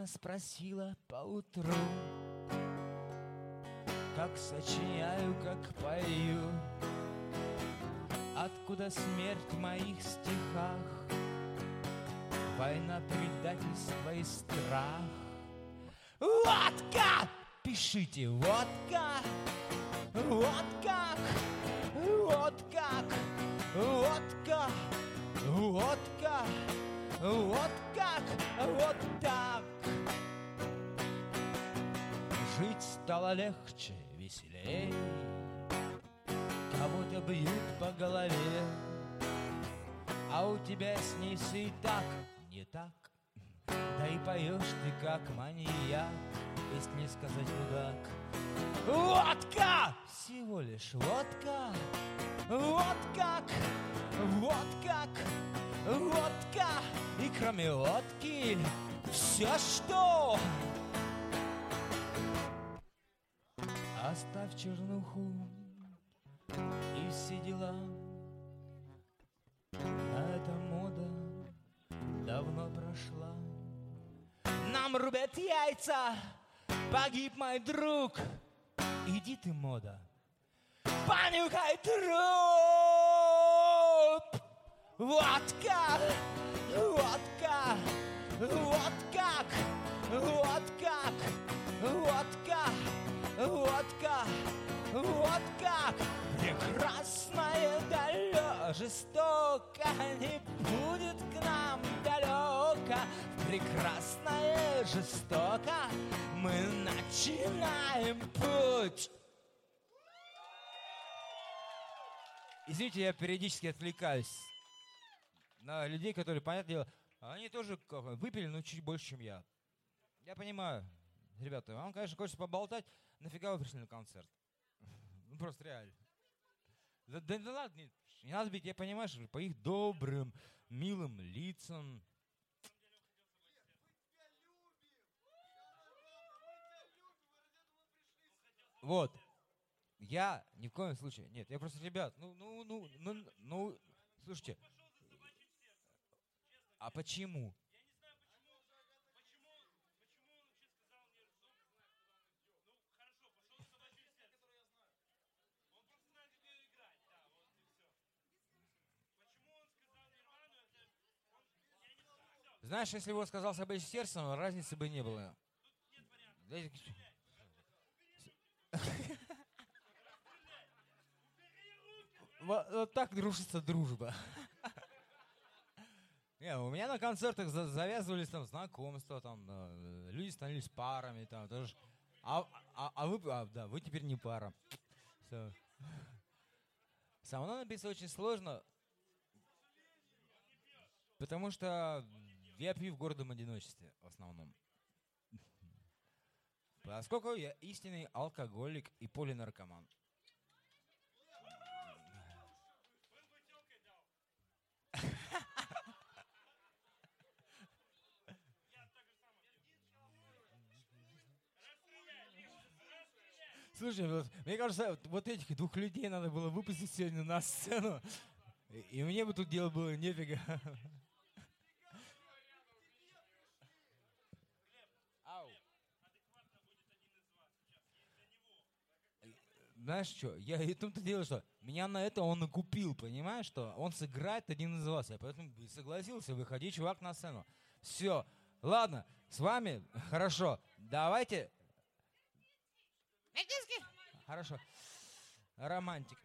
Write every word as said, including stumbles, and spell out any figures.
Грустно спросила поутру, как сочиняю, как пою, откуда смерть в моих стихах, война, предательство и страх. Водка! Пишите, водка! Вот как! Вот как! Вот как! Вот как! Вот как! Вот так! Жить стало легче, веселей. Кого-то бьют по голове, а у тебя с ней все и так не так. Да и поешь ты как маньяк, если не сказать мудак. Водка! Всего лишь водка. Вот как, вот как, водка. И кроме водки все что. Оставь чернуху и все дела. На эта мода давно прошла. Нам рубят яйца, погиб мой друг. Иди ты, мода, понюхай труп. Вот как, вот как, вот как, вот как, вот как, вот как, вот как. Прекрасное далеко, жестоко не будет к нам далеко. Прекрасное жестоко мы начинаем путь. Извините, я периодически отвлекаюсь на людей, которые, понятное дело, они тоже выпили, но чуть больше, чем я. Я понимаю, ребята, вам, конечно, хочется поболтать, нафига вы пришли на концерт? Ну, просто реально. Да, да, да ладно, не, не надо бить, я понимаю, что по их добрым, милым лицам. Вот. Я ни в коем случае. Нет, я просто, ребят, ну, ну, ну, ну, ну, слушайте. А почему? Знаешь, если бы он сказал «собачьим сердцем», разницы бы не было. Вот, вот так рушится дружба. Не, у меня на концертах завязывались там знакомства, там э, люди становились парами, там тоже. А, а, а вы, а, да, вы теперь не пара. Все. Со мной написать очень сложно, потому что я пью в гордом одиночестве в основном. Поскольку я истинный алкоголик и полинаркоман. Слушай, вот, мне кажется, вот этих двух людей надо было выпустить сегодня на сцену, и, и мне бы тут дело было нефига. Ау. Знаешь что, я и том-то дело, что меня на это он и купил, понимаешь, что он сыграет один из вас, я поэтому и согласился, выходи, чувак, на сцену. Все, ладно, с вами, хорошо, давайте... Хорошо, романтик.